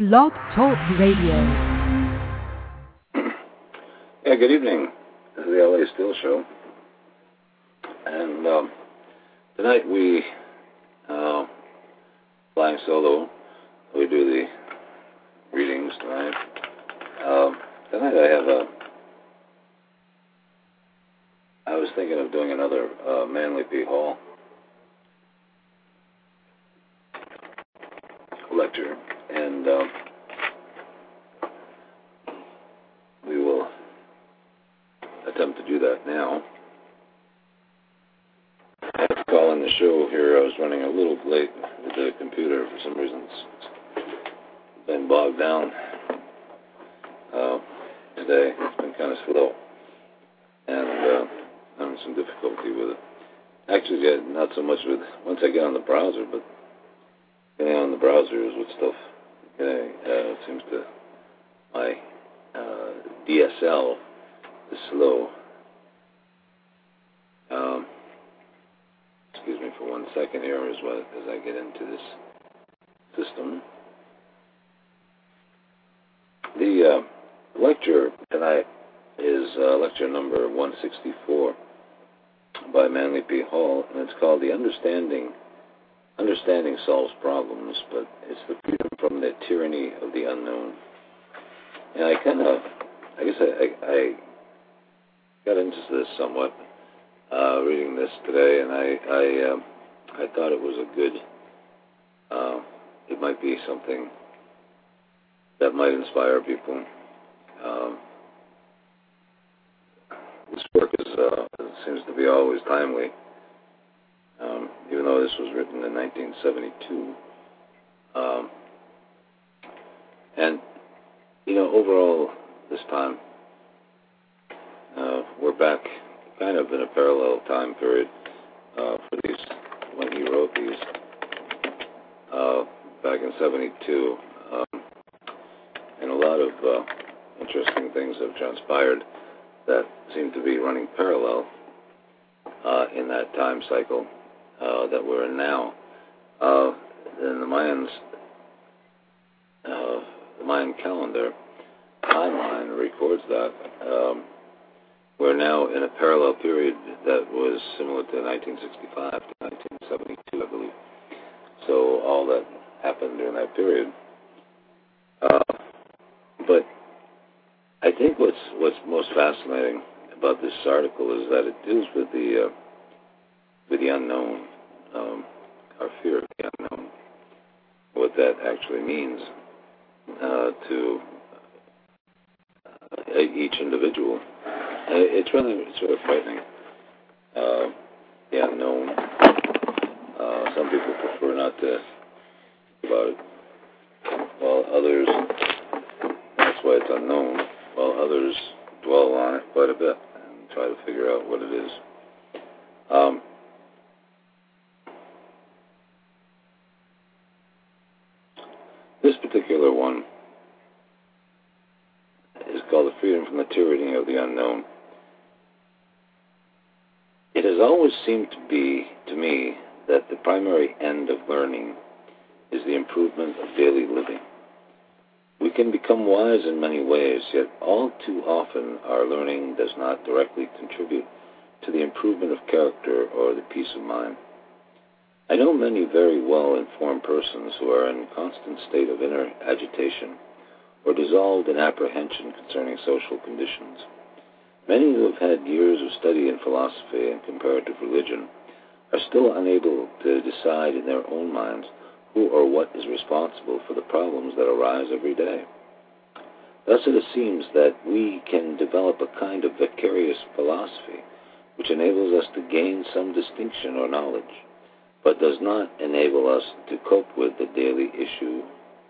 Blog Talk Radio. Yeah, good evening. This is the LA Steel Show. And tonight we, flying solo, we do the readings tonight. Tonight I was thinking of doing another Manly P. Hall lecture, and we will attempt to do that now. I have to call in the show here. I was running a little late with the computer for some reason. It's been bogged down today. It's been kind of slow, and having some difficulty with it. Actually, not so much with once I get on the browser, but getting on the browser is what stuff. It seems to my DSL is slow. Excuse me for 1 second here as I get into this system. The lecture tonight is lecture number 164 by Manly P. Hall, and it's called The Understanding Solves Problems, but it's the freedom from the tyranny of the unknown. And I guess I got into this somewhat reading this today, and I thought it was a good, it might be something that might inspire people. This work seems to be always timely, even though this was written in 1972. And, overall, this time, we're back kind of in a parallel time period for these, when he wrote these, back in 72. And a lot of interesting things have transpired that seem to be running parallel in that time cycle that we're in now. And the Mayan calendar timeline records that. We're now in a parallel period that was similar to 1965 to 1972, I believe. So all that happened during that period. But I think what's most fascinating about this article is that it deals with the unknown, our fear of the unknown, what that actually means to each individual. It's really sort of frightening, the unknown. Some people prefer not to think about it, while others, that's why it's unknown, while others dwell on it quite a bit and try to figure out what it is. This particular one is called The Freedom from the Tyranny of the Unknown. It has always seemed to me that the primary end of learning is the improvement of daily living. We can become wise in many ways, yet all too often our learning does not directly contribute to the improvement of character or the peace of mind. I know many very well-informed persons who are in a constant state of inner agitation or dissolved in apprehension concerning social conditions. Many who have had years of study in philosophy and comparative religion are still unable to decide in their own minds who or what is responsible for the problems that arise every day. Thus it seems that we can develop a kind of vicarious philosophy which enables us to gain some distinction or knowledge, but does not enable us to cope with the daily issues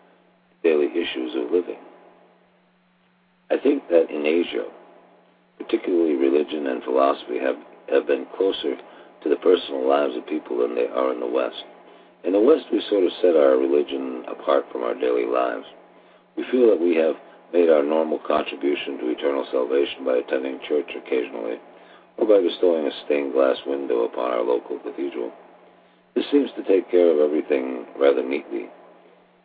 of living. I think that in Asia, particularly religion and philosophy have been closer to the personal lives of people than they are in the West. In the West, we sort of set our religion apart from our daily lives. We feel that we have made our normal contribution to eternal salvation by attending church occasionally, or by bestowing a stained glass window upon our local cathedral. This seems to take care of everything rather neatly.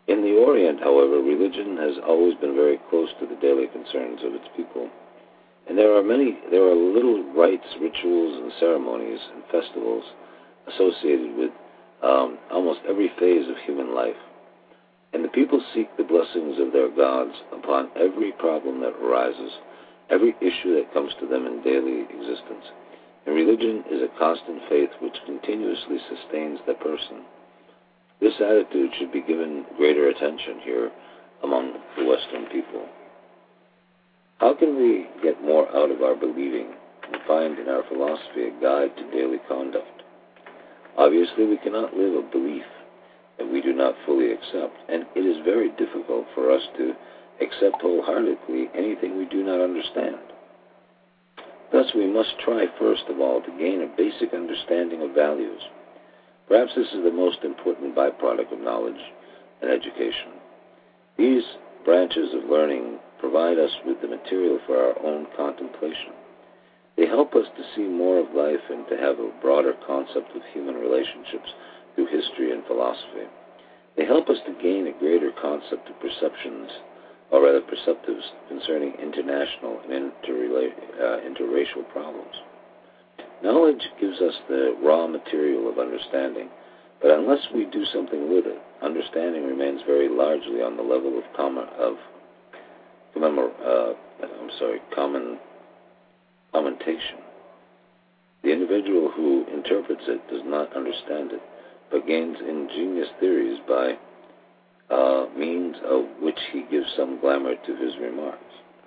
In the Orient, however, religion has always been very close to the daily concerns of its people. And there are little rites, rituals, and ceremonies and festivals associated with almost every phase of human life. And the people seek the blessings of their gods upon every problem that arises, every issue that comes to them in daily existence. And religion is a constant faith which continuously sustains the person. This attitude should be given greater attention here among the Western people. How can we get more out of our believing and find in our philosophy a guide to daily conduct? Obviously, we cannot live a belief that we do not fully accept, and it is very difficult for us to accept wholeheartedly anything we do not understand. Thus, we must try first of all to gain a basic understanding of values. Perhaps this is the most important byproduct of knowledge and education. These branches of learning provide us with the material for our own contemplation. They help us to see more of life and to have a broader concept of human relationships through history and philosophy. They help us to gain a greater concept of perceptions, or rather perceptives, concerning international and interracial problems. Knowledge gives us the raw material of understanding, but unless we do something with it, understanding remains very largely on the level of commentation. The individual who interprets it does not understand it, but gains ingenious theories by means of which he gives some glamour to his remarks.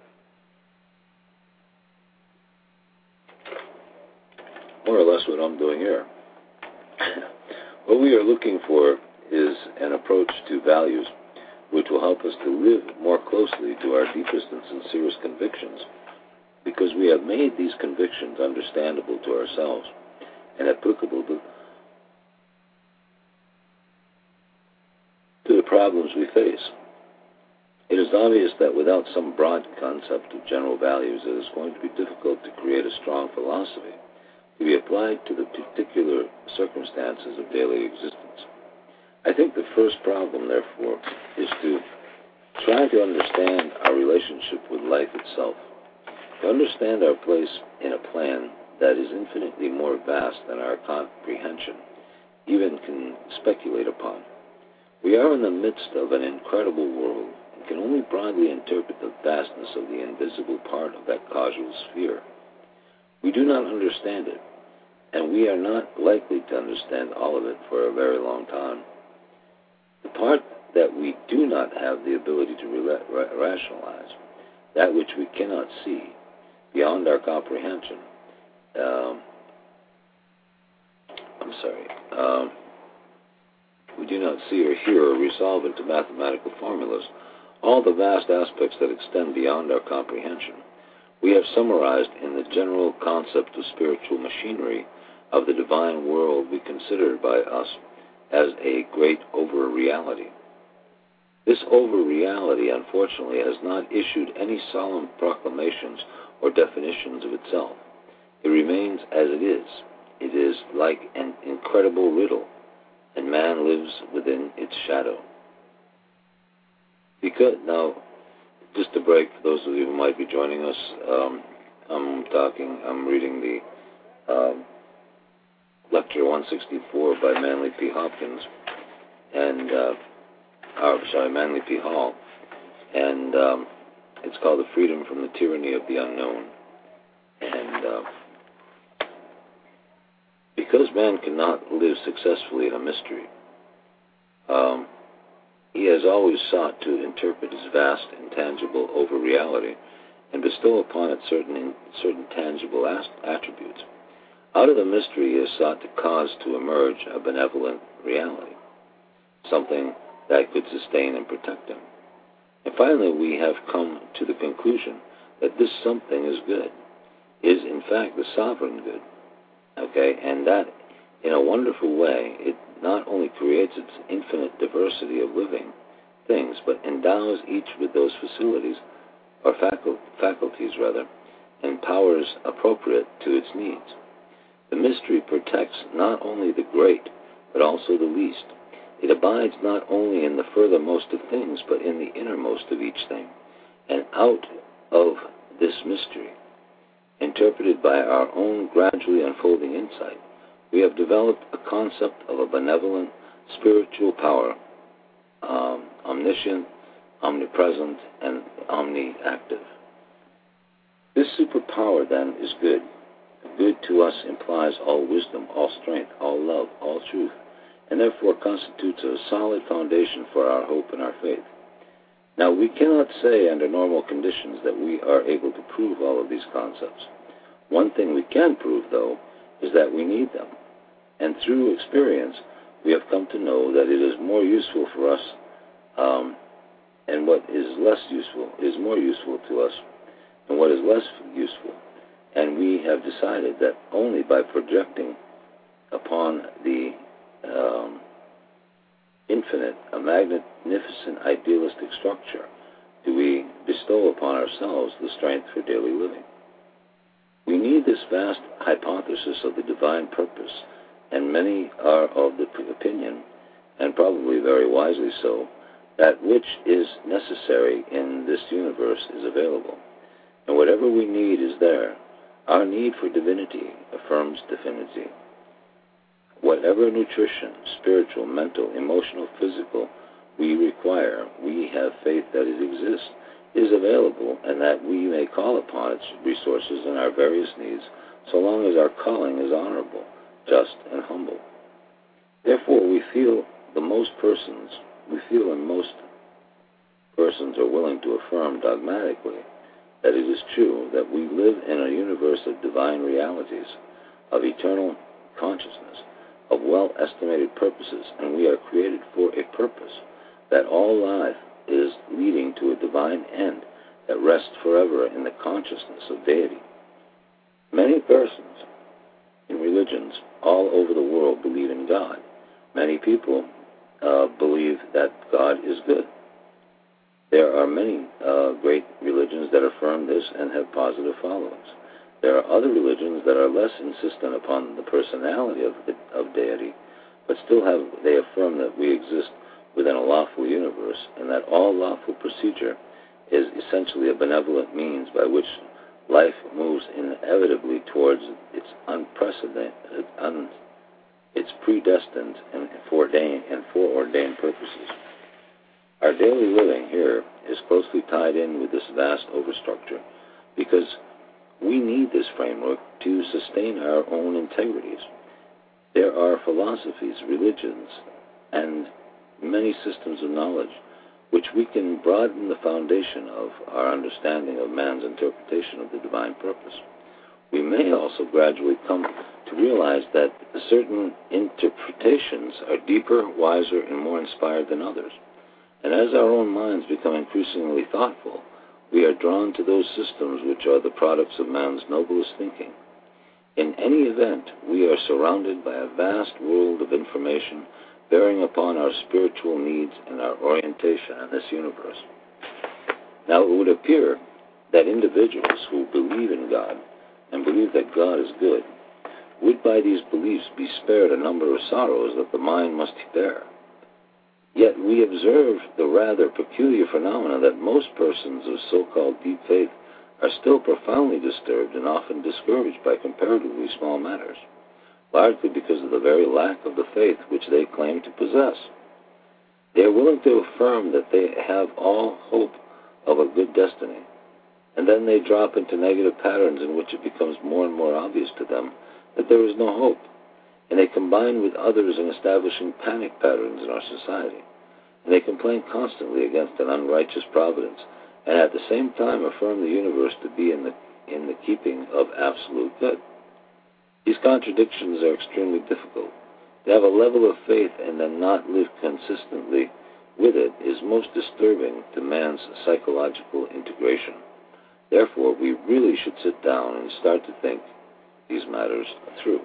More or less what I'm doing here. What we are looking for is an approach to values which will help us to live more closely to our deepest and sincerest convictions, because we have made these convictions understandable to ourselves and applicable to the problems we face. It is obvious that without some broad concept of general values, it is going to be difficult to create a strong philosophy to be applied to the particular circumstances of daily existence. I think the first problem, therefore, is to try to understand our relationship with life itself, to understand our place in a plan that is infinitely more vast than our comprehension even can speculate upon. We are in the midst of an incredible world and can only broadly interpret the vastness of the invisible part of that causal sphere. We do not understand it, and we are not likely to understand all of it for a very long time. The part that we do not have the ability to rationalize, that which we cannot see beyond our comprehension, we do not see or hear or resolve into mathematical formulas all the vast aspects that extend beyond our comprehension. We have summarized in the general concept of spiritual machinery of the divine world we consider by us as a great over-reality. This over-reality, unfortunately, has not issued any solemn proclamations or definitions of itself. It remains as it is. It is like an incredible riddle, and man lives within its shadow. Now, just a break for those of you who might be joining us, I'm reading the Lecture 164 by Manly P. Hopkins, and Manly P. Hall, and it's called The Freedom from the Tyranny of the Unknown. And because man cannot live successfully in a mystery, he has always sought to interpret his vast, intangible over-reality and bestow upon it certain tangible attributes. Out of the mystery, he has sought to cause to emerge a benevolent reality, something that could sustain and protect him. And finally, we have come to the conclusion that this something is good, is in fact the sovereign good, and that in a wonderful way, it not only creates its infinite diversity of living things, but endows each with those facilities, or faculties, and powers appropriate to its needs. The mystery protects not only the great, but also the least, It abides not only in the furthermost of things, but in the innermost of each thing. And out of this mystery, interpreted by our own gradually unfolding insight, we have developed a concept of a benevolent spiritual power, omniscient, omnipresent, and omniactive. This superpower, then, is good. Good to us implies all wisdom, all strength, all love, all truth, and therefore constitutes a solid foundation for our hope and our faith. Now, we cannot say under normal conditions that we are able to prove all of these concepts. One thing we can prove, though, is that we need them. And through experience, we have come to know that it is more useful for us, and what is less useful is more useful to us, and what is less useful. And we have decided that only by projecting upon the infinite, a magnificent idealistic structure, do we bestow upon ourselves the strength for daily living. We need this vast hypothesis of the divine purpose, and many are of the opinion, and probably very wisely so, that which is necessary in this universe is available, and whatever we need is there. Our need for divinity affirms divinity. Whatever nutrition, spiritual, mental, emotional, physical, we require, we have faith that it exists, is available, and that we may call upon its resources in our various needs, so long as our calling is honorable, just, and humble. Therefore, we feel and most persons are willing to affirm dogmatically that it is true that we live in a universe of divine realities, of eternal consciousness, of well-estimated purposes, and we are created for a purpose, that all life is leading to a divine end that rests forever in the consciousness of deity. Many persons in religions all over the world believe in God. Many people believe that God is good. There are many great religions that affirm this and have positive followings. There are other religions that are less insistent upon the personality of deity, but still they affirm that we exist within a lawful universe, and that all lawful procedure is essentially a benevolent means by which life moves inevitably towards its unprecedented, its predestined and foreordained purposes. Our daily living here is closely tied in with this vast overstructure because we need this framework to sustain our own integrities. There are philosophies, religions, and many systems of knowledge which we can broaden the foundation of our understanding of man's interpretation of the divine purpose. We may also gradually come to realize that certain interpretations are deeper, wiser, and more inspired than others. And as our own minds become increasingly thoughtful, we are drawn to those systems which are the products of man's noblest thinking. In any event, we are surrounded by a vast world of information bearing upon our spiritual needs and our orientation in this universe. Now, it would appear that individuals who believe in God and believe that God is good would by these beliefs be spared a number of sorrows that the mind must bear. Yet we observe the rather peculiar phenomena that most persons of so-called deep faith are still profoundly disturbed and often discouraged by comparatively small matters, largely because of the very lack of the faith which they claim to possess. They are willing to affirm that they have all hope of a good destiny, and then they drop into negative patterns in which it becomes more and more obvious to them that there is no hope, and they combine with others in establishing panic patterns in our society, and they complain constantly against an unrighteous providence, and at the same time affirm the universe to be in the keeping of absolute good. These contradictions are extremely difficult. To have a level of faith and then not live consistently with it is most disturbing to man's psychological integration. Therefore, we really should sit down and start to think these matters through.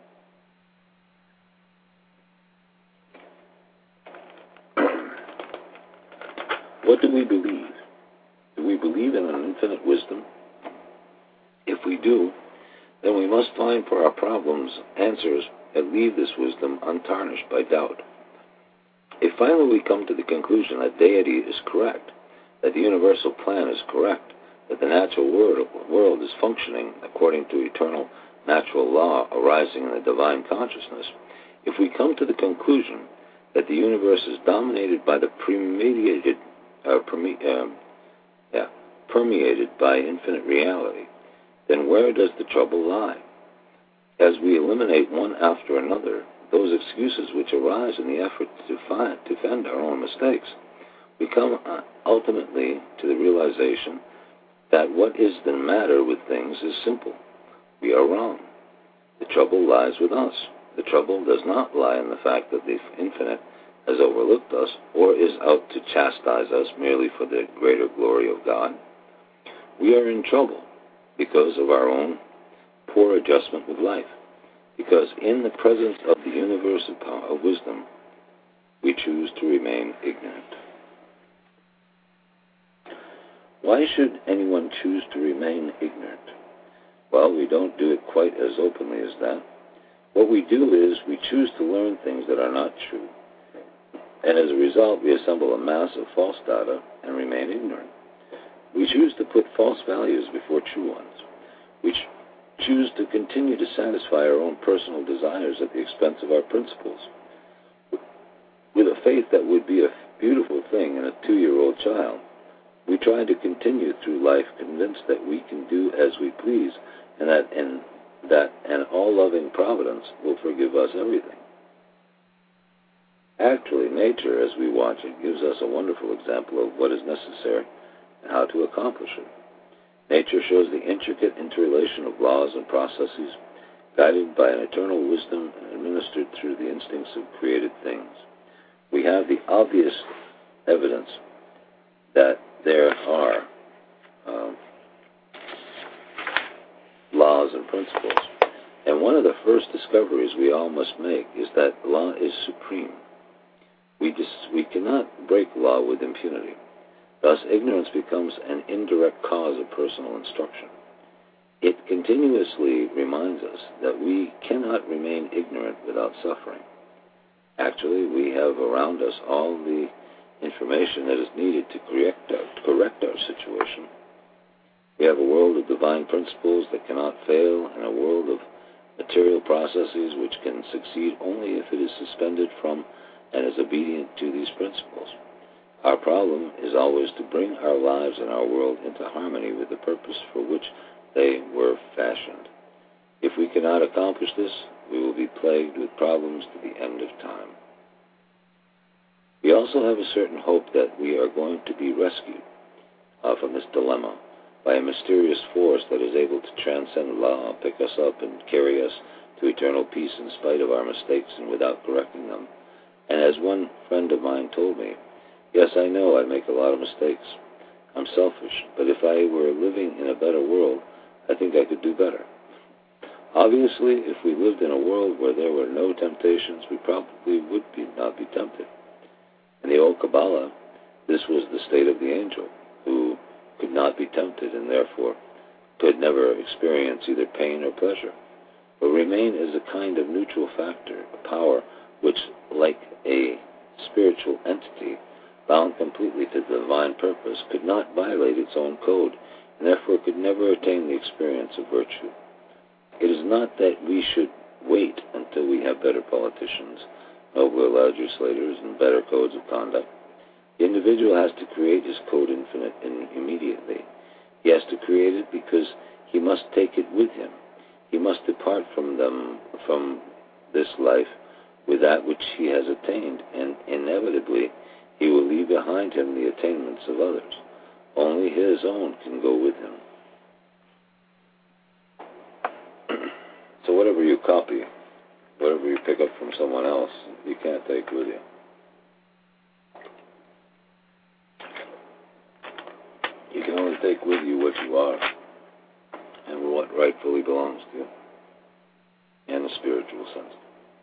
What do we believe? Do we believe in an infinite wisdom? If we do, then we must find for our problems answers that leave this wisdom untarnished by doubt. If finally we come to the conclusion that deity is correct, that the universal plan is correct, that the natural world is functioning according to eternal natural law arising in the divine consciousness, if we come to the conclusion that the universe is dominated by the permeated by infinite reality, then where does the trouble lie? As we eliminate one after another those excuses which arise in the effort to defend our own mistakes, we come ultimately to the realization that what is the matter with things is simple. We are wrong. The trouble lies with us. The trouble does not lie in the fact that the infinite has overlooked us or is out to chastise us merely for the greater glory of God. We are in trouble because of our own poor adjustment with life, because in the presence of the universal power of wisdom, we choose to remain ignorant. Why should anyone choose to remain ignorant? Well, we don't do it quite as openly as that. What we do is we choose to learn things that are not true, and as a result, we assemble a mass of false data and remain ignorant. We choose to put false values before true ones. We choose to continue to satisfy our own personal desires at the expense of our principles. With a faith that would be a beautiful thing in a 2-year-old child, we try to continue through life convinced that we can do as we please and that an all-loving providence will forgive us everything. Actually, nature, as we watch it, gives us a wonderful example of what is necessary and how to accomplish it. Nature shows the intricate interrelation of laws and processes, guided by an eternal wisdom and administered through the instincts of created things. We have the obvious evidence that there are laws and principles. And one of the first discoveries we all must make is that law is supreme. We cannot break law with impunity. Thus, ignorance becomes an indirect cause of personal instruction. It continuously reminds us that we cannot remain ignorant without suffering. Actually, we have around us all the information that is needed to correct our situation. We have a world of divine principles that cannot fail, and a world of material processes which can succeed only if it is suspended from and is obedient to these principles. Our problem is always to bring our lives and our world into harmony with the purpose for which they were fashioned. If we cannot accomplish this, we will be plagued with problems to the end of time. We also have a certain hope that we are going to be rescued from this dilemma by a mysterious force that is able to transcend law, pick us up, and carry us to eternal peace in spite of our mistakes and without correcting them. And as one friend of mine told me, yes, I know I make a lot of mistakes. I'm selfish, but if I were living in a better world, I think I could do better. Obviously, if we lived in a world where there were no temptations, we probably would not be tempted. In the old Kabbalah, this was the state of the angel, who could not be tempted and therefore could never experience either pain or pleasure, but remain as a kind of neutral factor, a power which, like a spiritual entity bound completely to the divine purpose, could not violate its own code, and therefore could never attain the experience of virtue. It is not that we should wait until we have better politicians, nobler legislators, and better codes of conduct. The individual has to create his code infinite and immediately. He has to create it because he must take it with him. He must depart from this life with that which he has attained, and inevitably he will leave behind him the attainments of others. Only his own can go with him. So whatever you copy, whatever you pick up from someone else, you can't take with you. You can only take with you what you are and what rightfully belongs to you in a spiritual sense.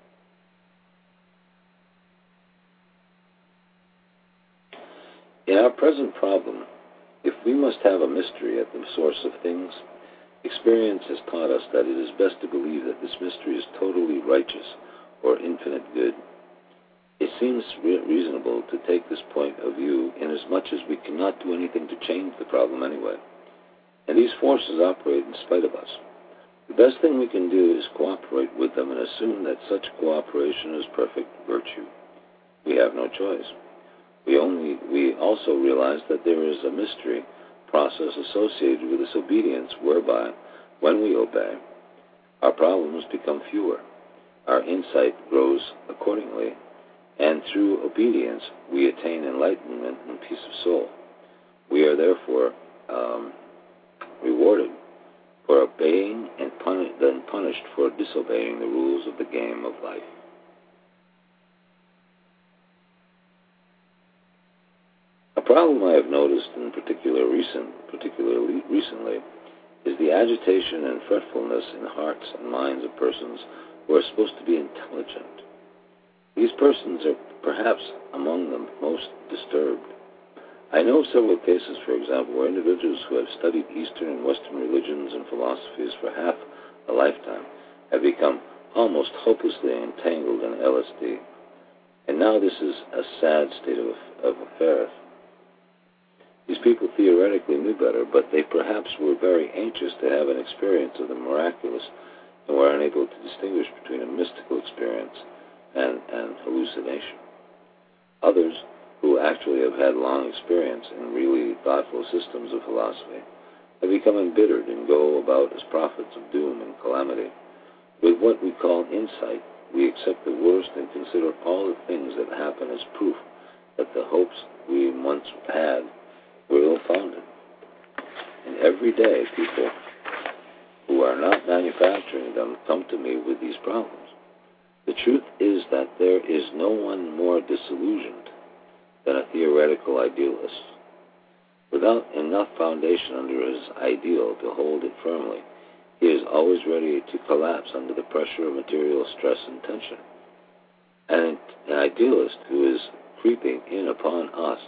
In our present problem, if we must have a mystery at the source of things, experience has taught us that it is best to believe that this mystery is totally righteous or infinite good. It seems reasonable to take this point of view inasmuch as we cannot do anything to change the problem anyway, and these forces operate in spite of us. The best thing we can do is cooperate with them and assume that such cooperation is perfect virtue. We have no choice. We also realize that there is a mystery process associated with this obedience whereby, when we obey, our problems become fewer, our insight grows accordingly, and through obedience we attain enlightenment and peace of soul. We are therefore rewarded for obeying and then punished for disobeying the rules of the game of life. A problem I have noticed particularly recently is the agitation and fretfulness in hearts and minds of persons who are supposed to be intelligent. These persons are perhaps among the most disturbed. I know several cases, for example, where individuals who have studied Eastern and Western religions and philosophies for half a lifetime have become almost hopelessly entangled in LSD. And now this is a sad state of affairs. These people theoretically knew better, but they perhaps were very anxious to have an experience of the miraculous and were unable to distinguish between a mystical experience and hallucination. Others, who actually have had long experience in really thoughtful systems of philosophy, have become embittered and go about as prophets of doom and calamity. With what we call insight, we accept the worst and consider all the things that happen as proof that the hopes we once had were ill-founded. And every day, people who are not manufacturing them come to me with these problems. The truth is that there is no one more disillusioned than a theoretical idealist. Without enough foundation under his ideal to hold it firmly, he is always ready to collapse under the pressure of material stress and tension. And an idealist who is creeping in upon us,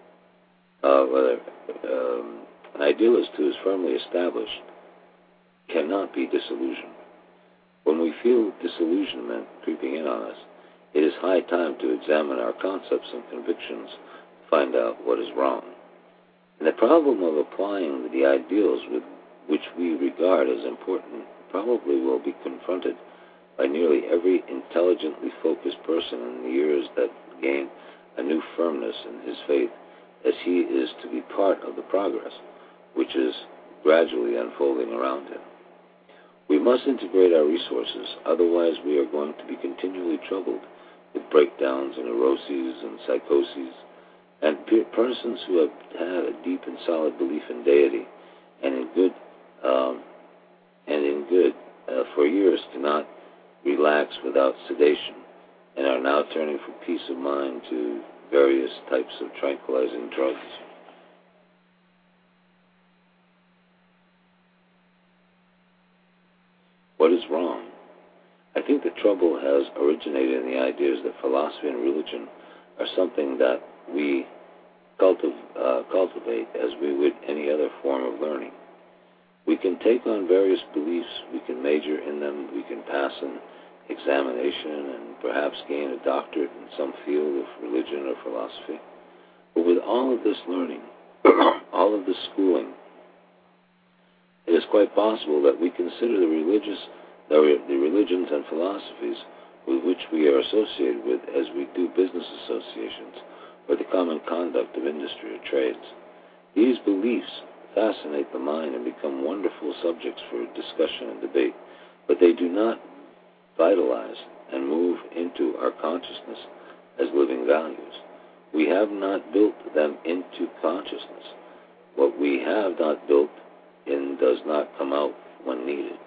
an idealist who is firmly established, cannot be disillusioned. When we feel disillusionment creeping in on us, it is high time to examine our concepts and convictions to find out what is wrong. And the problem of applying the ideals which we regard as important probably will be confronted by nearly every intelligently focused person in the years that gain a new firmness in his faith, as he is to be part of the progress which is gradually unfolding around him. We must integrate our resources, otherwise we are going to be continually troubled with breakdowns and neuroses and psychoses, and persons who have had a deep and solid belief in deity and in good for years cannot relax without sedation, and are now turning for peace of mind to various types of tranquilizing drugs. What is wrong? I think the trouble has originated in the ideas that philosophy and religion are something that we cultivate as we would any other form of learning. We can take on various beliefs, we can major in them, we can pass an examination and perhaps gain a doctorate in some field of religion or philosophy. But with all of this learning, all of this schooling, it is quite possible that we consider the religions and philosophies with which we are associated with as we do business associations or the common conduct of industry or trades. These beliefs fascinate the mind and become wonderful subjects for discussion and debate, but they do not vitalize and move into our consciousness as living values. We have not built them into consciousness. What we have not built in does not come out when needed.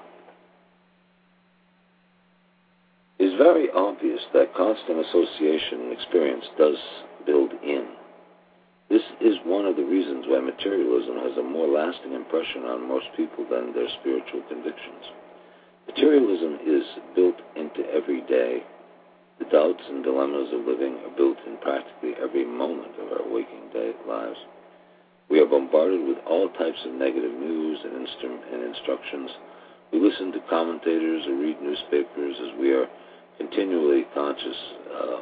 It is very obvious that constant association and experience does build in. This is one of the reasons why materialism has a more lasting impression on most people than their spiritual convictions. Materialism is built into every day. The doubts and dilemmas of living are built in practically every moment of our waking day lives. We are bombarded with all types of negative news and instructions. We listen to commentators or read newspapers as we are continually conscious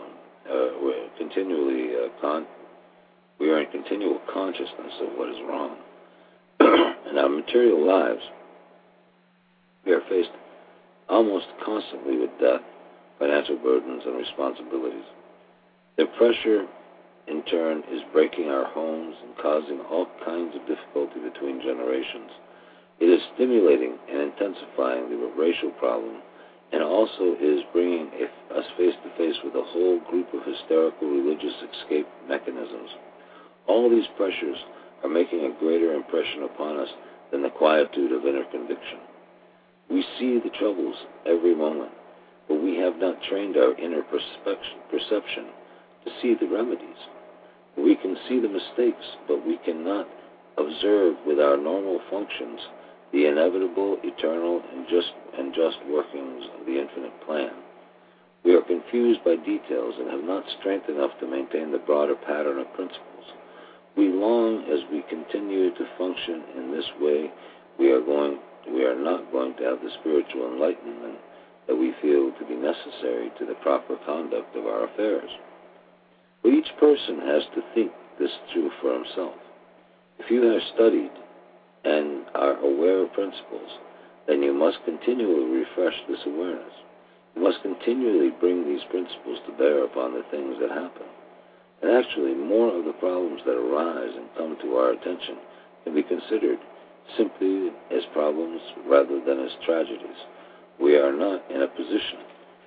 we are in continual consciousness of what is wrong. In our material lives, we are faced almost constantly with death, financial burdens, and responsibilities. The pressure, in turn, is breaking our homes and causing all kinds of difficulty between generations. It is stimulating and intensifying the racial problem, and also is bringing us face to face with a whole group of hysterical religious escape mechanisms. All these pressures are making a greater impression upon us than the quietude of inner conviction. We see the troubles every moment, but we have not trained our inner perception to see the remedies. We can see the mistakes, but we cannot observe with our normal functions the inevitable, eternal, and just workings of the infinite plan. We are confused by details and have not strength enough to maintain the broader pattern of principles. We long, as we continue to function in this way, we are not going to have the spiritual enlightenment that we feel to be necessary to the proper conduct of our affairs. But each person has to think this through for himself. If you have studied and are aware of principles, then you must continually refresh this awareness. You must continually bring these principles to bear upon the things that happen. And actually, more of the problems that arise and come to our attention can be considered simply as problems rather than as tragedies. We are not in a position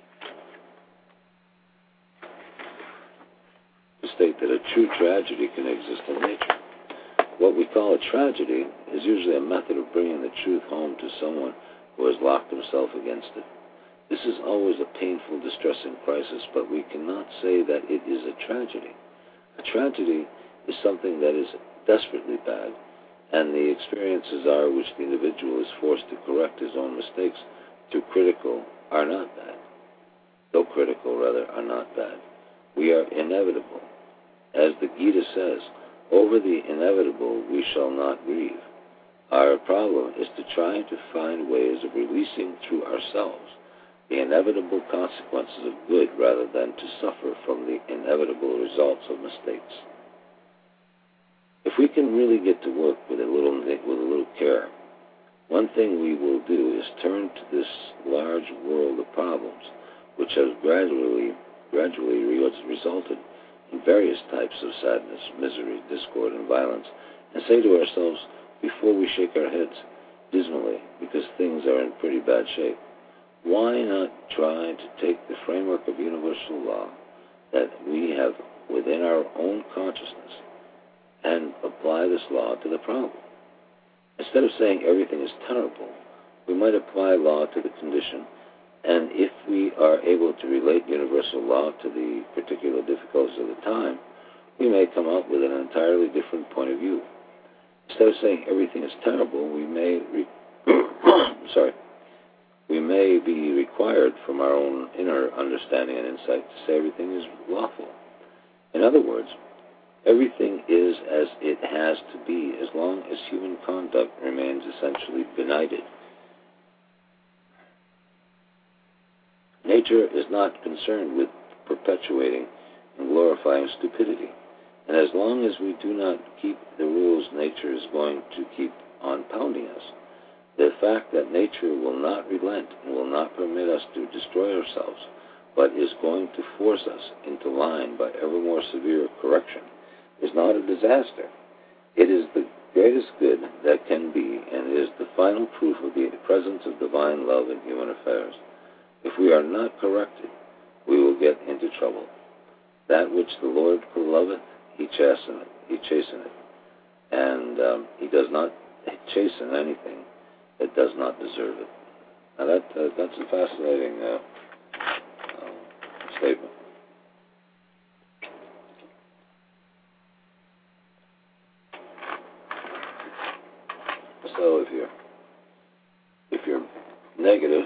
to state that a true tragedy can exist in nature. What we call a tragedy is usually a method of bringing the truth home to someone who has locked himself against it. This is always a painful, distressing crisis, but we cannot say that it is a tragedy. A tragedy is something that is desperately bad, and the experiences are which the individual is forced to correct his own mistakes through critical are not bad. Though critical, rather, are not bad. We are inevitable. As the Gita says, over the inevitable we shall not grieve. Our problem is to try to find ways of releasing through ourselves the inevitable consequences of good rather than to suffer from the inevitable results of mistakes. If we can really get to work with a little care, one thing we will do is turn to this large world of problems, which has gradually resulted in various types of sadness, misery, discord, and violence, and say to ourselves, before we shake our heads dismally because things are in pretty bad shape, why not try to take the framework of universal law that we have within our own consciousness and apply this law to the problem? Instead of saying everything is terrible, we might apply law to the condition, and if we are able to relate universal law to the particular difficulties of the time, we may come up with an entirely different point of view. Instead of saying everything is terrible, we may be required from our own inner understanding and insight to say everything is lawful. In other words, everything is as it has to be as long as human conduct remains essentially benighted. Nature is not concerned with perpetuating and glorifying stupidity, and as long as we do not keep the rules, nature is going to keep on pounding us. The fact that nature will not relent and will not permit us to destroy ourselves, but is going to force us into line by ever more severe correction, is not a disaster. It is the greatest good that can be, and is the final proof of the presence of divine love in human affairs. If we are not corrected, we will get into trouble. That which the Lord loveth, he chasteneth, and he does not chasten anything that does not deserve it. Now that's a fascinating statement. So if you're negative,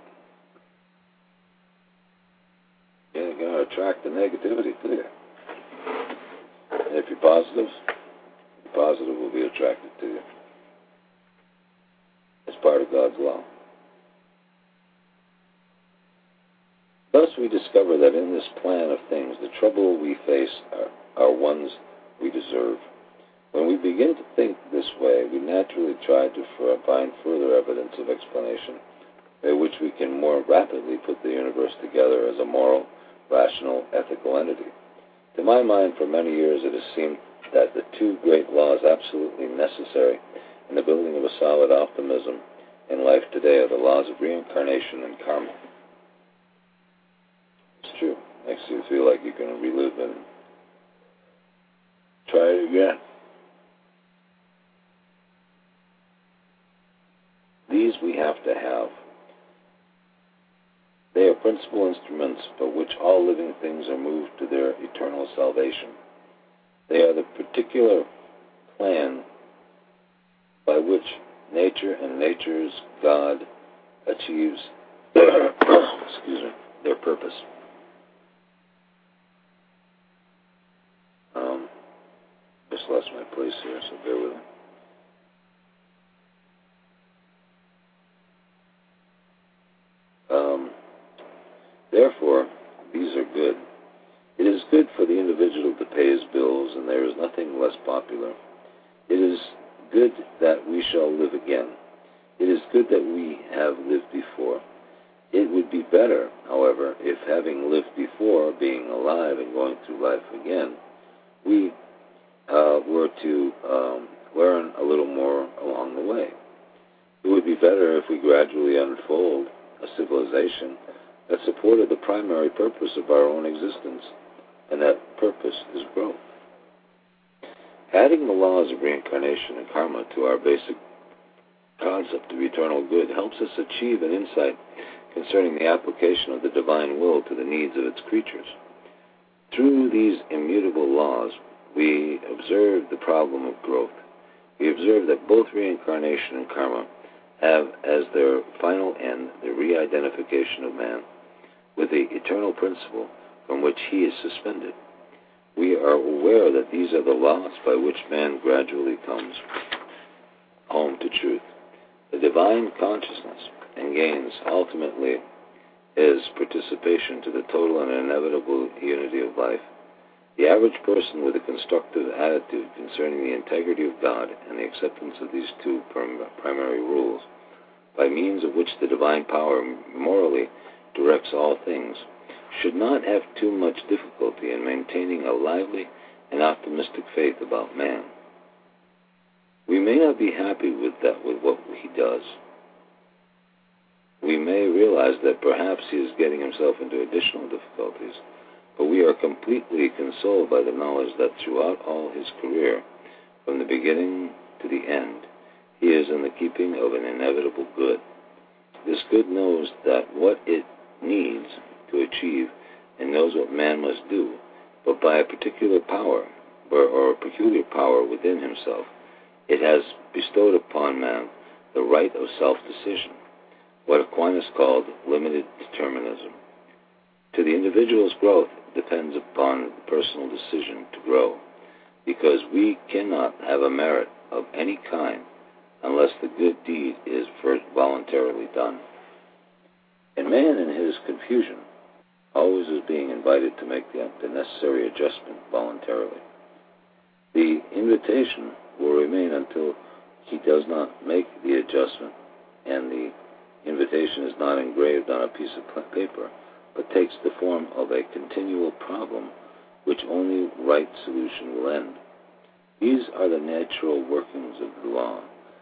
you're going to attract the negativity to you. And if you're positive, the positive will be attracted to you. It's part of God's law. Thus we discover that in this plan of things, the trouble we face are ones we deserve. When we begin to think this way, we naturally try to find further evidence of explanation by which we can more rapidly put the universe together as a moral, rational, ethical entity. To my mind, for many years it has seemed that the two great laws absolutely necessary in the building of a solid optimism in life today are the laws of reincarnation and karma. It's true. Makes you feel like you can relive and try it again. These we have to have. They are principal instruments by which all living things are moved to their eternal salvation. They are the particular plan by which nature and nature's God achieves their purpose. Just lost my place here, so bear with me. Therefore, these are good. It is good for the individual to pay his bills, and there is nothing less popular. It is good that we shall live again. It is good that we have lived before. It would be better, however, if having lived before, being alive and going through life again, we were to learn a little more along the way. It would be better if we gradually unfold a civilization that supported the primary purpose of our own existence, and that purpose is growth. Adding the laws of reincarnation and karma to our basic concept of eternal good helps us achieve an insight concerning the application of the divine will to the needs of its creatures. Through these immutable laws, we observe the problem of growth. We observe that both reincarnation and karma have as their final end the re-identification of man with the eternal principle from which he is suspended. We are aware that these are the laws by which man gradually comes home to truth, the divine consciousness, and gains ultimately his participation to the total and inevitable unity of life. The average person with a constructive attitude concerning the integrity of God and the acceptance of these two primary rules, by means of which the divine power morally directs all things, should not have too much difficulty in maintaining a lively and optimistic faith about man. We may not be happy with what he does. We may realize that perhaps he is getting himself into additional difficulties, but we are completely consoled by the knowledge that throughout all his career, from the beginning to the end, he is in the keeping of an inevitable good. This good knows that what it needs to achieve and knows what man must do, but by a particular power, or a peculiar power within himself, it has bestowed upon man the right of self-decision, what Aquinas called limited determinism. To the individual's growth depends upon personal decision to grow, because we cannot have a merit of any kind unless the good deed is first voluntarily done. And man, in his confusion, always is being invited to make the necessary adjustment voluntarily. The invitation will remain until he does not make the adjustment, and the invitation is not engraved on a piece of paper, but takes the form of a continual problem which only right solution will end. These are the natural workings of the law.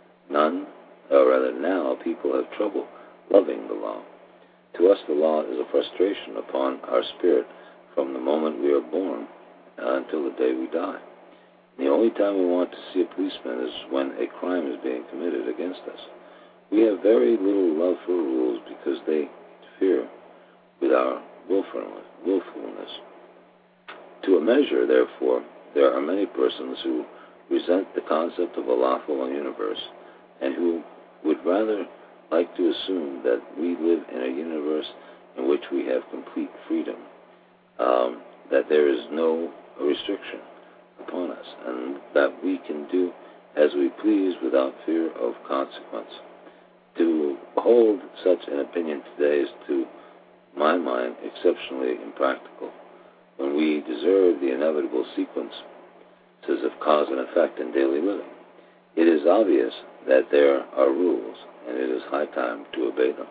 Now people have trouble loving the law. To us, the law is a frustration upon our spirit from the moment we are born until the day we die. The only time we want to see a policeman is when a crime is being committed against us. We have very little love for rules because they interfere with our willfulness. To a measure, therefore, there are many persons who resent the concept of a lawful universe and who would rather like to assume that we live in a universe in which we have complete freedom, that there is no restriction upon us, and that we can do as we please without fear of consequence. To hold such an opinion today is to my mind, exceptionally impractical. When we deserve the inevitable sequences of cause and effect in daily living, it is obvious that there are rules, and it is high time to obey them.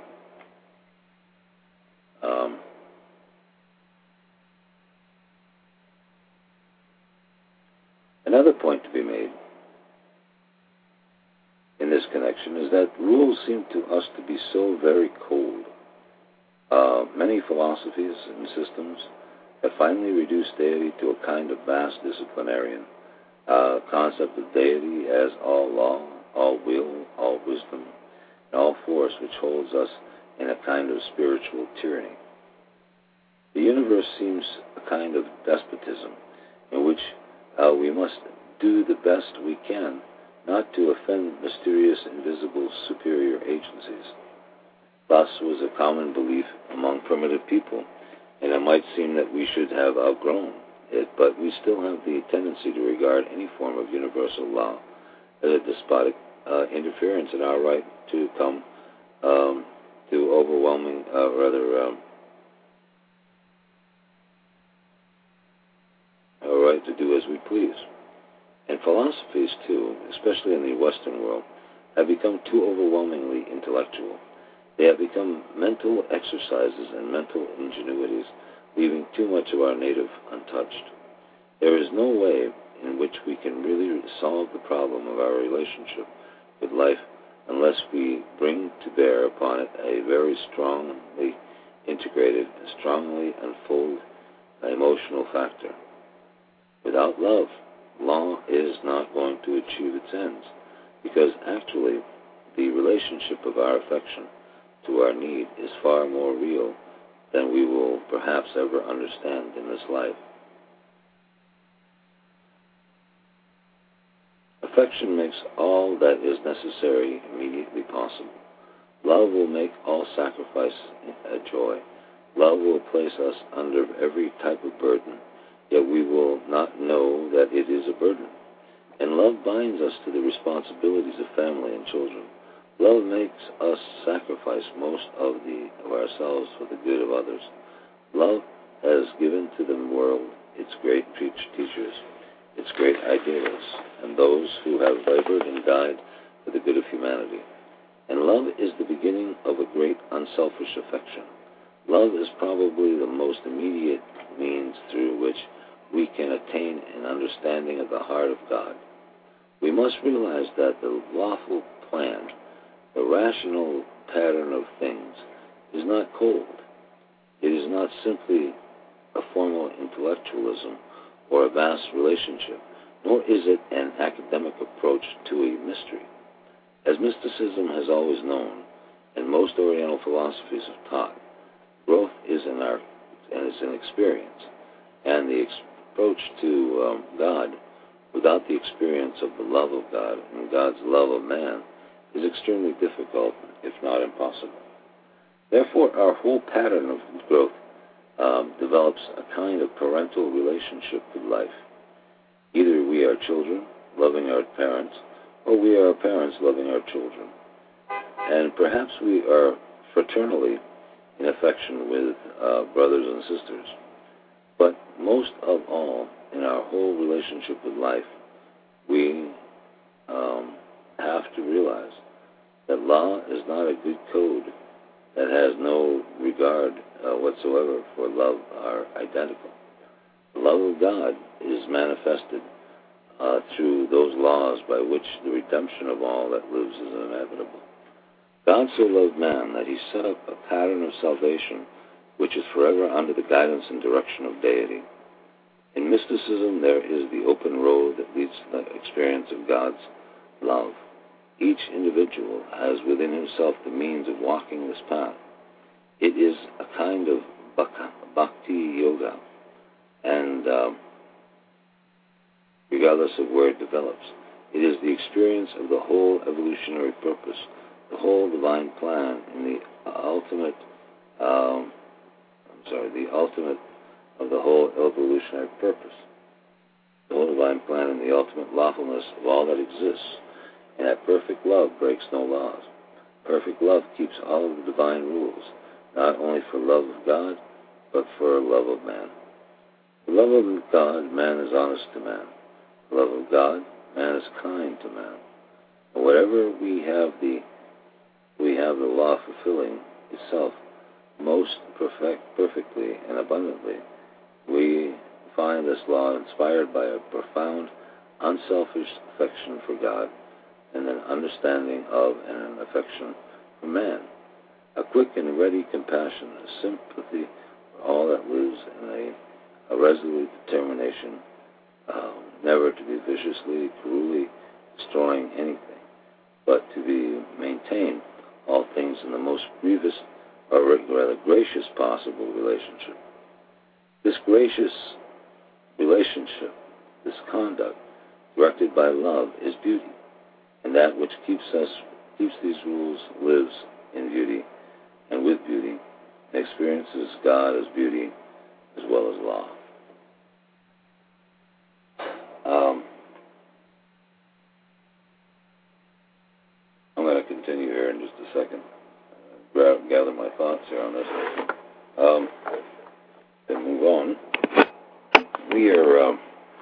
Another point to be made in this connection is that rules seem to us to be so very cold. Many philosophies and systems have finally reduced deity to a kind of vast disciplinarian concept of deity as all law, all will, all wisdom, and all force, which holds us in a kind of spiritual tyranny. The universe seems a kind of despotism in which we must do the best we can not to offend mysterious, invisible, superior agencies. Thus was a common belief among primitive people, and it might seem that we should have outgrown it, but we still have the tendency to regard any form of universal law as a despotic interference in our right to come to overwhelming, our right to do as we please. And philosophies, too, especially in the Western world, have become too overwhelmingly intellectual. They have become mental exercises and mental ingenuities, leaving too much of our native untouched. There is no way in which we can really solve the problem of our relationship with life unless we bring to bear upon it a very strongly integrated, strongly unfold emotional factor. Without love, law is not going to achieve its ends, because actually the relationship of our affection to our need is far more real than we will perhaps ever understand in this life. Affection makes all that is necessary immediately possible. Love will make all sacrifice a joy. Love will place us under every type of burden, yet we will not know that it is a burden. And love binds us to the responsibilities of family and children. Love makes us sacrifice most of ourselves for the good of others. Love has given to the world its great teachers, its great idealists, and those who have labored and died for the good of humanity. And love is the beginning of a great unselfish affection. Love is probably the most immediate means through which we can attain an understanding of the heart of God. We must realize that the lawful plan, the rational pattern of things, is not cold. It is not simply a formal intellectualism or a vast relationship, nor is it an academic approach to a mystery. As mysticism has always known, and most Oriental philosophies have taught, growth is an experience, and the approach to God without the experience of the love of God and God's love of man is extremely difficult, if not impossible. Therefore, our whole pattern of growth develops a kind of parental relationship with life. Either we are children loving our parents, or we are parents loving our children. And perhaps we are fraternally in affection with brothers and sisters. But most of all, in our whole relationship with life, we have to realize that law is not a good code that has no regard whatsoever for love are identical. The love of God is manifested through those laws by which the redemption of all that lives is inevitable. God so loved man that he set up a pattern of salvation which is forever under the guidance and direction of deity. In mysticism, there is the open road that leads to the experience of God's love. Each individual has within himself the means of walking this path. It is a kind of bhakti yoga, and regardless of where it develops, it is the experience of the whole evolutionary purpose, the whole divine plan, and the ultimate of the whole evolutionary purpose, the whole divine plan and the ultimate lawfulness of all that exists. And that perfect love breaks no laws. Perfect love keeps all of the divine rules. not only for love of God, but for love of man. For love of God, man is honest to man. For love of God, man is kind to man. And whatever we have the law fulfilling itself most perfectly and abundantly. We find this law inspired by a profound, unselfish affection for God and an understanding of and an affection for man, a quick and ready compassion, a sympathy for all that lives, and a resolute determination never to be viciously, cruelly destroying anything, but to be maintain all things in the most grievous, or rather gracious possible relationship. This gracious relationship, this conduct, directed by love, is beauty, and that which keeps these rules lives in beauty, and with beauty, and experiences God as beauty as well as law. I'm going to continue here in just a second. Gather my thoughts here on this. Then move on. We are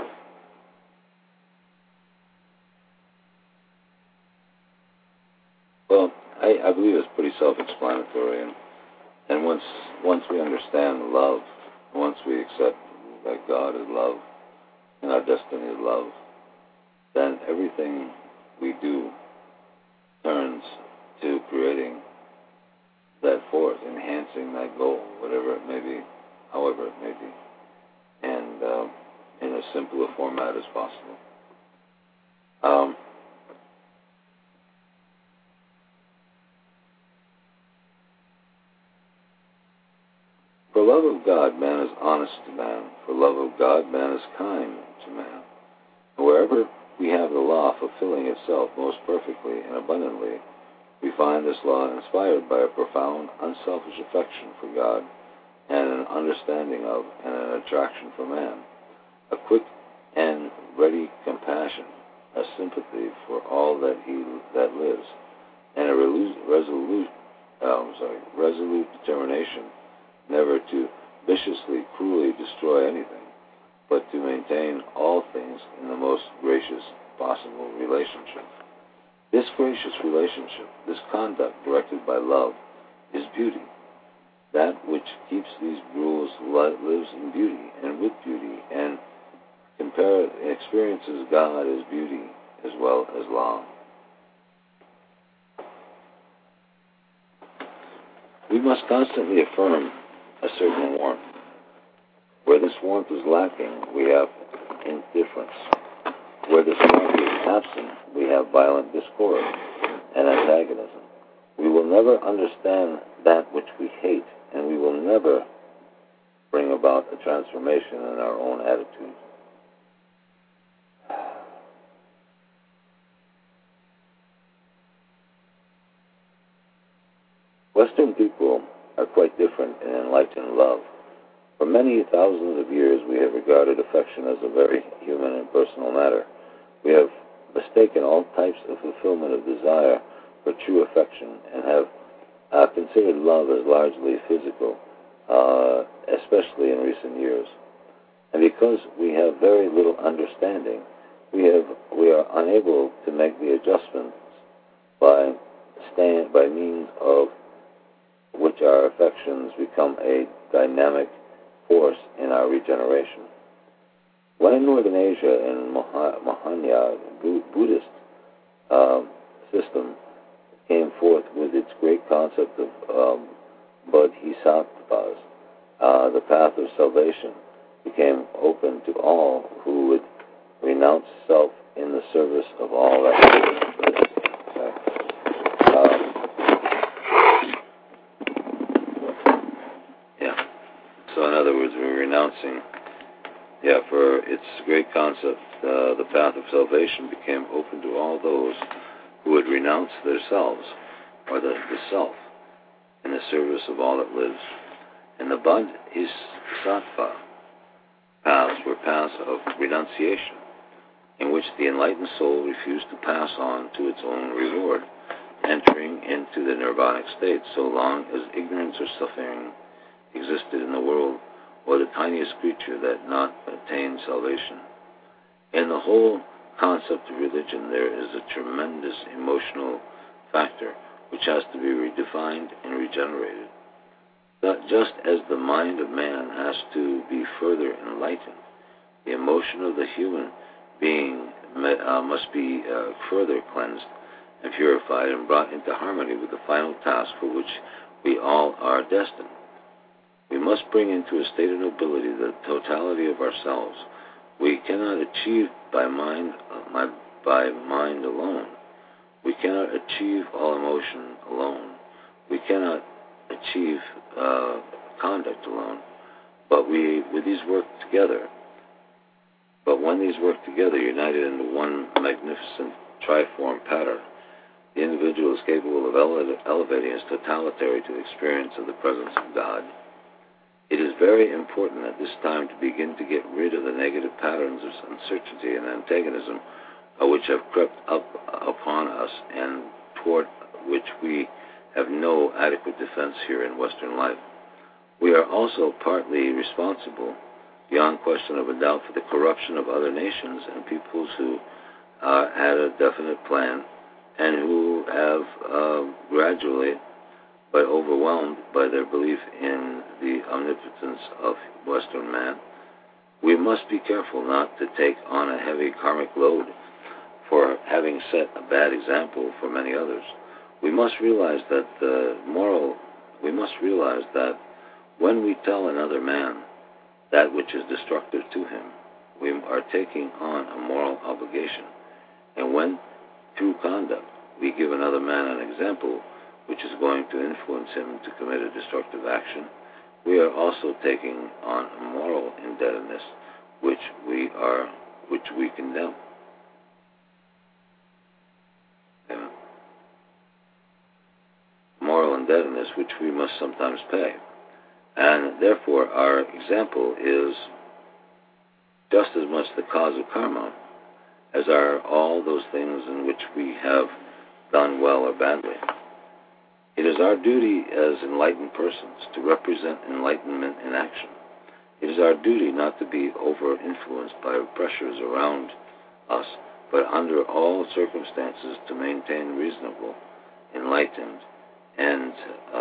I believe it's pretty self-explanatory, and once we understand love, once we accept that God is love and our destiny is love, then everything we do turns to creating that force, enhancing that goal, whatever it may be, however it may be, and in as simple a format as possible. For love of God, man is honest to man. For love of God, man is kind to man. And wherever we have the law fulfilling itself most perfectly and abundantly, we find this law inspired by a profound, unselfish affection for God and an understanding of and an attraction for man, a quick and ready compassion, a sympathy for all that lives, and a resolute determination never to viciously, cruelly destroy anything, but to maintain all things in the most gracious possible relationship. This gracious relationship, this conduct directed by love, is beauty. That which keeps these rules lives in beauty and with beauty, and experiences God as beauty as well as law. We must constantly affirm a certain warmth. Where this warmth is lacking, we have indifference. Where this warmth is absent, we have violent discord and antagonism. We will never understand that which we hate, and we will never bring about a transformation in our own attitude. Western people are quite different in enlightened love. For many thousands of years, we have regarded affection as a very human and personal matter. We have mistaken all types of fulfillment of desire for true affection and have considered love as largely physical, especially in recent years. And because we have very little understanding, we are unable to make the adjustments by means of which our affections become a dynamic force in our regeneration. When Northern Asia and Mahayana Buddhist system came forth with its great concept of bodhisattvas, the path of salvation became open to all who would renounce self in the service of all that. So in other words, we're renouncing, for its great concept, the path of salvation became open to all those who would renounce themselves, or the self, in the service of all that lives. And the bodhisattva paths were paths of renunciation, in which the enlightened soul refused to pass on to its own reward, entering into the nirvanic state so long as ignorance or suffering existed in the world, or the tiniest creature that not attained salvation. In the whole concept of religion, there is a tremendous emotional factor which has to be redefined and regenerated. That just as the mind of man has to be further enlightened, the emotion of the human being must be further cleansed and purified and brought into harmony with the final task for which we all are destined. We must bring into a state of nobility the totality of ourselves. We cannot achieve by mind alone. We cannot achieve all emotion alone. We cannot achieve conduct alone. But when these work together, united into one magnificent triform pattern, the individual is capable of elevating his totality to the experience of the presence of God. It is very important at this time to begin to get rid of the negative patterns of uncertainty and antagonism which have crept up upon us and toward which we have no adequate defense here in Western life. We are also partly responsible, beyond question of a doubt, for the corruption of other nations and peoples who had a definite plan and who have gradually, but overwhelmed by their belief in the omnipotence of Western man. We must be careful not to take on a heavy karmic load for having set a bad example for many others. We must realize that when we tell another man that which is destructive to him, we are taking on a moral obligation. And when, through conduct, we give another man an example which is going to influence him to commit a destructive action, we are also taking on a moral indebtedness which we condemn. Moral indebtedness which we must sometimes pay. And therefore our example is just as much the cause of karma as are all those things in which we have done well or badly. It is our duty as enlightened persons to represent enlightenment in action. It is our duty not to be over-influenced by pressures around us, but under all circumstances to maintain reasonable, enlightened, and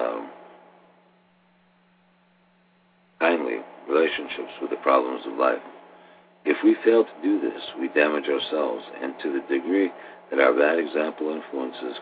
kindly relationships with the problems of life. If we fail to do this, we damage ourselves, and to the degree that our bad example influences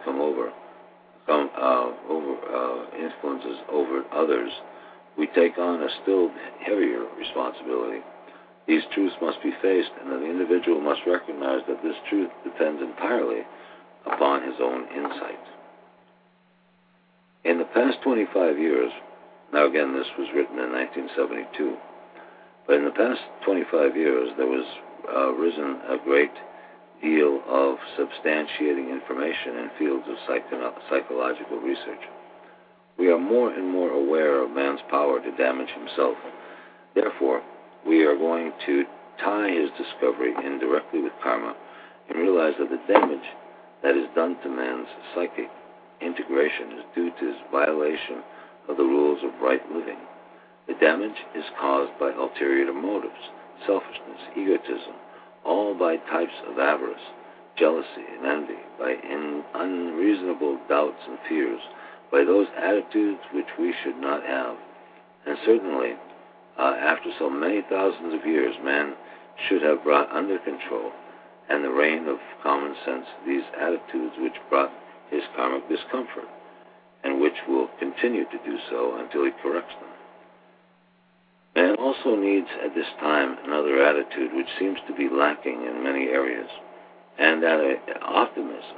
influences over others, we take on a still heavier responsibility. These truths must be faced, and the individual must recognize that this truth depends entirely upon his own insight. In the past 25 years, now again this was written in 1972, but in the past 25 years there was risen a great deal of substantiating information in fields of psychological research. We are more and more aware of man's power to damage himself. Therefore, we are going to tie his discovery in directly with karma and realize that the damage that is done to man's psychic integration is due to his violation of the rules of right living. The damage is caused by ulterior motives, selfishness, egotism, all by types of avarice, jealousy, and envy, by unreasonable doubts and fears, by those attitudes which we should not have. And certainly, after so many thousands of years, man should have brought under control and the reign of common sense these attitudes which brought his karmic discomfort, and which will continue to do so until he corrects them. Man also needs at this time another attitude which seems to be lacking in many areas, and that is optimism.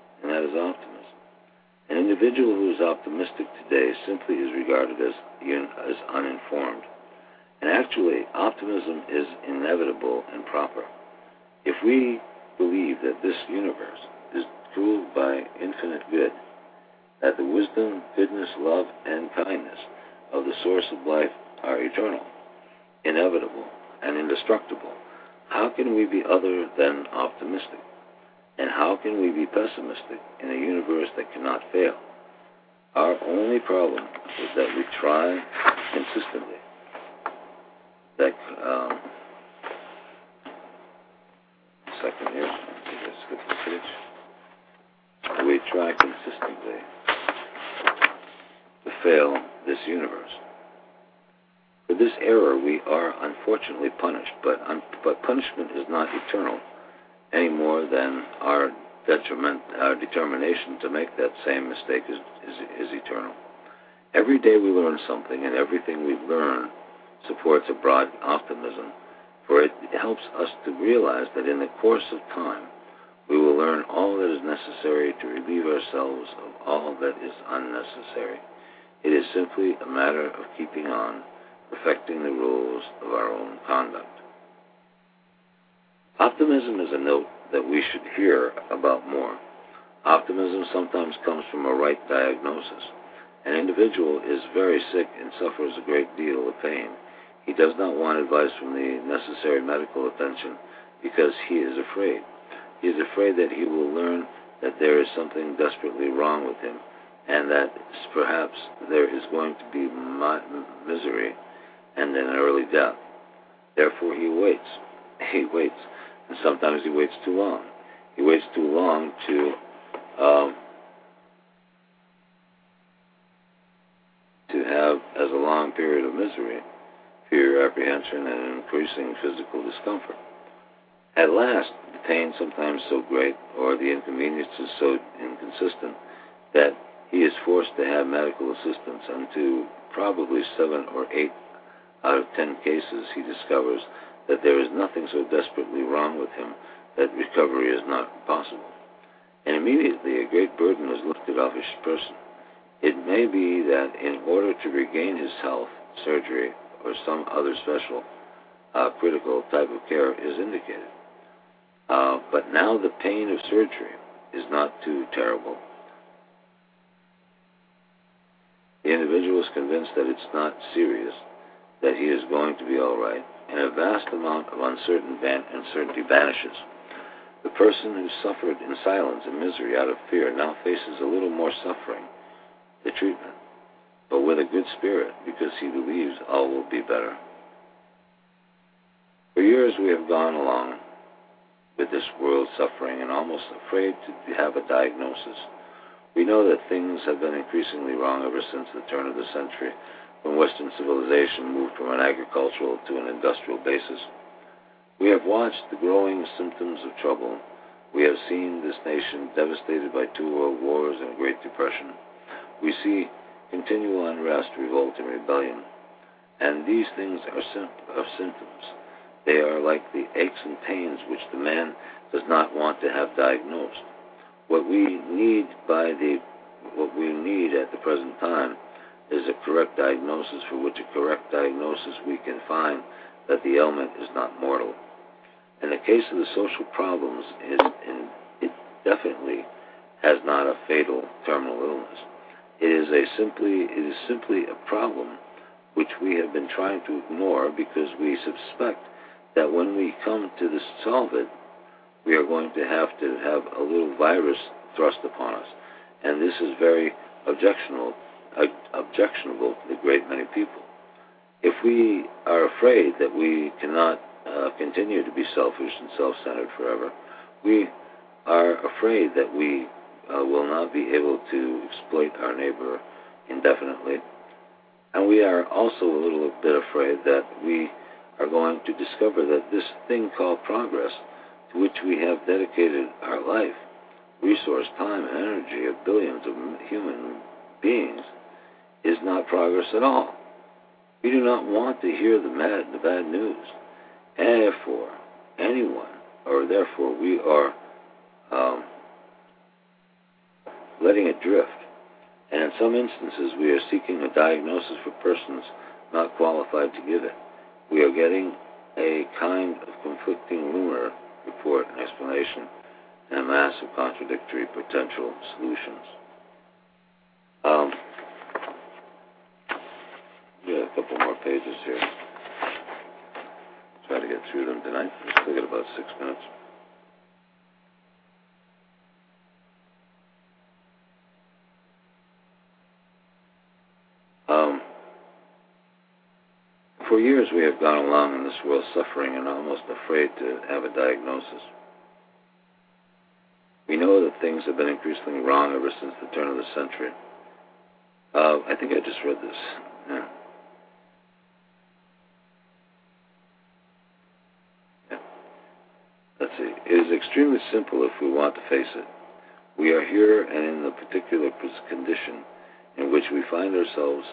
An individual who is optimistic today simply is regarded as uninformed. And actually, optimism is inevitable and proper. If we believe that this universe is ruled by infinite good, that the wisdom, goodness, love, and kindness of the source of life are eternal, inevitable, and indestructible, how can we be other than optimistic? And how can we be pessimistic in a universe that cannot fail? Our only problem is that we try consistently. Second here. Let's skip the page. We try consistently to fail this universe. For this error, we are unfortunately punished, but punishment is not eternal any more than our determination to make that same mistake is eternal. Every day we learn something, and everything we learn supports a broad optimism, for it helps us to realize that in the course of time, we will learn all that is necessary to relieve ourselves of all that is unnecessary. It is simply a matter of keeping on, perfecting the rules of our own conduct. Optimism is a note that we should hear about more. Optimism sometimes comes from a right diagnosis. An individual is very sick and suffers a great deal of pain. He does not want advice from the necessary medical attention because he is afraid. He is afraid that he will learn that there is something desperately wrong with him and that perhaps there is going to be misery and an early death. Therefore he waits. He waits. And sometimes he waits too long. He waits too long to have as a long period of misery, fear, apprehension, and increasing physical discomfort. At last, the pain sometimes so great, or the inconvenience is so inconsistent, that he is forced to have medical assistance, and to probably 7 or 8 out of 10 cases he discovers that there is nothing so desperately wrong with him that recovery is not possible. And immediately a great burden is lifted off his person. It may be that in order to regain his health, surgery, or some other special critical type of care is indicated. But now the pain of surgery is not too terrible. The individual is convinced that it's not serious, that he is going to be all right, and a vast amount of uncertainty vanishes. The person who suffered in silence and misery out of fear now faces a little more suffering, the treatment, but with a good spirit, because he believes all will be better. For years we have gone along with this world suffering and almost afraid to have a diagnosis. We know that things have been increasingly wrong ever since the turn of the century, when Western civilization moved from an agricultural to an industrial basis. We have watched the growing symptoms of trouble. We have seen this nation devastated by 2 world wars and a Great Depression. We see continual unrest, revolt, and rebellion. And these things are symptoms. They are like the aches and pains which the man does not want to have diagnosed. What we need at the present time is a correct diagnosis, for which a correct diagnosis we can find that the ailment is not mortal. In the case of the social problems, it definitely has not a fatal terminal illness. It is simply a problem which we have been trying to ignore because we suspect that when we come to solve it, we are going to have a little virus thrust upon us. And this is very objectionable to the great many people. If we are afraid that we cannot continue to be selfish and self-centered forever, we are afraid that we will not be able to exploit our neighbor indefinitely. And we are also a little bit afraid that we are going to discover that this thing called progress, to which we have dedicated our life, resource, time, and energy of billions of human beings, is not progress at all. We do not want to hear the bad news. And therefore we are letting it drift. And in some instances, we are seeking a diagnosis for persons not qualified to give it. We are getting a kind of conflicting rumor, report, and explanation, and a mass of contradictory potential solutions. We got a couple more pages here. Try to get through them tonight. We still got about 6 minutes. For years we have gone along in this world suffering and almost afraid to have a diagnosis. We know that things have been increasingly wrong ever since the turn of the century. I think I just read this. Yeah. Let's see. It is extremely simple if we want to face it. We are here and in the particular condition in which we find ourselves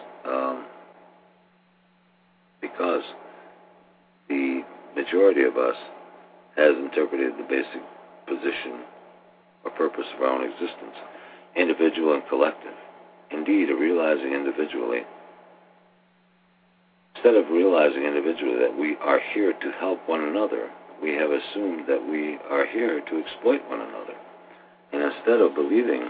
because the majority of us has interpreted the basic position or purpose of our own existence, individual and collective. Indeed, of realizing individually, instead of realizing individually that we are here to help one another, we have assumed that we are here to exploit one another. And instead of believing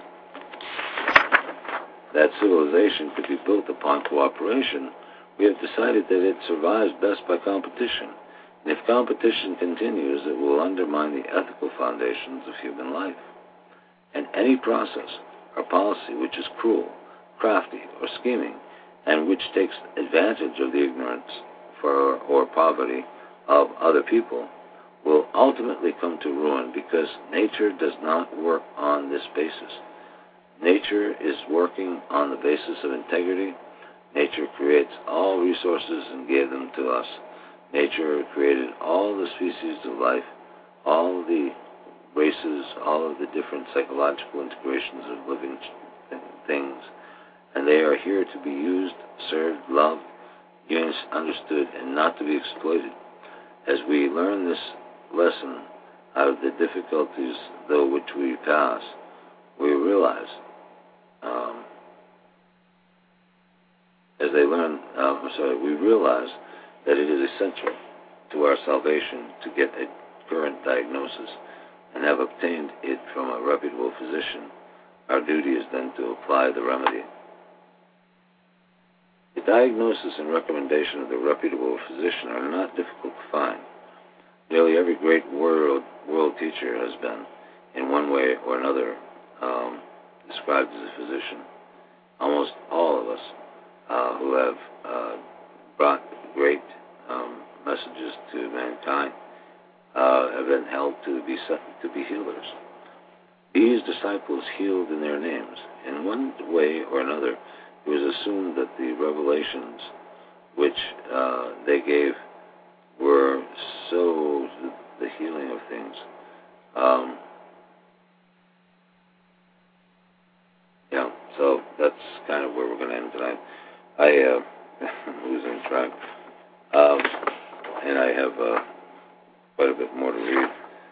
that civilization could be built upon cooperation, we have decided that it survives best by competition. And if competition continues, it will undermine the ethical foundations of human life. And any process or policy which is cruel, crafty, or scheming, and which takes advantage of the ignorance or poverty of other people, will ultimately come to ruin, because nature does not work on this basis. Nature is working on the basis of integrity. Nature creates all resources and gave them to us. Nature created all the species of life, all the races, all of the different psychological integrations of living things, and they are here to be used, served, loved, used, understood, and not to be exploited. As we learn this lesson out of the difficulties though which we pass, we realize, we realize that it is essential to our salvation to get a current diagnosis and have obtained it from a reputable physician. Our duty is then to apply the remedy. The diagnosis and recommendation of the reputable physician are not difficult to find. Nearly every great world teacher has been, in one way or another, described as a physician. Almost all of us who have brought great messages to mankind have been held to be healers. These disciples healed in their names. In one way or another, it was assumed that the revelations which they gave were so the healing of things. So that's kind of where we're going to end tonight. I'm losing track. And I have quite a bit more to read.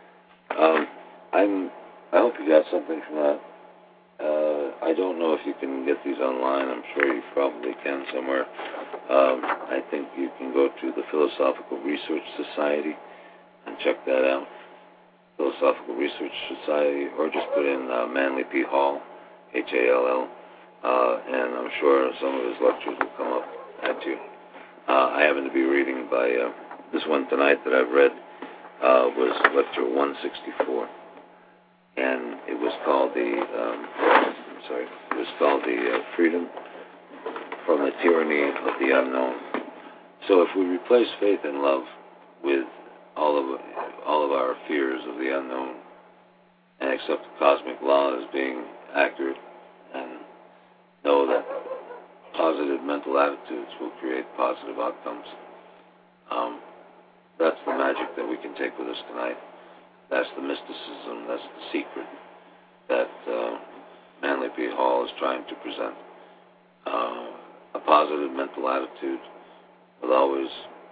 I hope you got something from that. I don't know if you can get these online. I'm sure you probably can somewhere. I think you can go to the Philosophical Research Society and check that out. Philosophical Research Society, or just put in Manly P. Hall, Hall, and I'm sure some of his lectures will come up at you. I happen to be reading by this one tonight that I've read was lecture 164, and it was called the Freedom from the Tyranny of the Unknown. So if we replace faith and love with all of our fears of the unknown, and accept the cosmic law as being accurate, and know that positive mental attitudes will create positive outcomes, that's the magic that we can take with us tonight. That's the mysticism, that's the secret that Manly P. Hall is trying to present. A positive mental attitude will always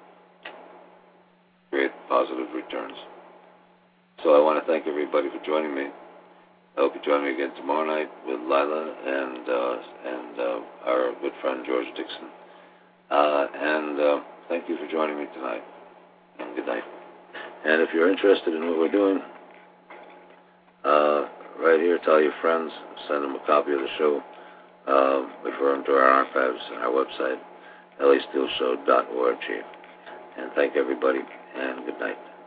create positive returns. So I want to thank everybody for joining me. I hope you join me again tomorrow night with Lila and our good friend George Dixon. And thank you for joining me tonight. And good night. And if you're interested in what we're doing, right here, tell your friends, send them a copy of the show, refer them to our archives and our website, lesteelshow.org. And thank everybody, and good night.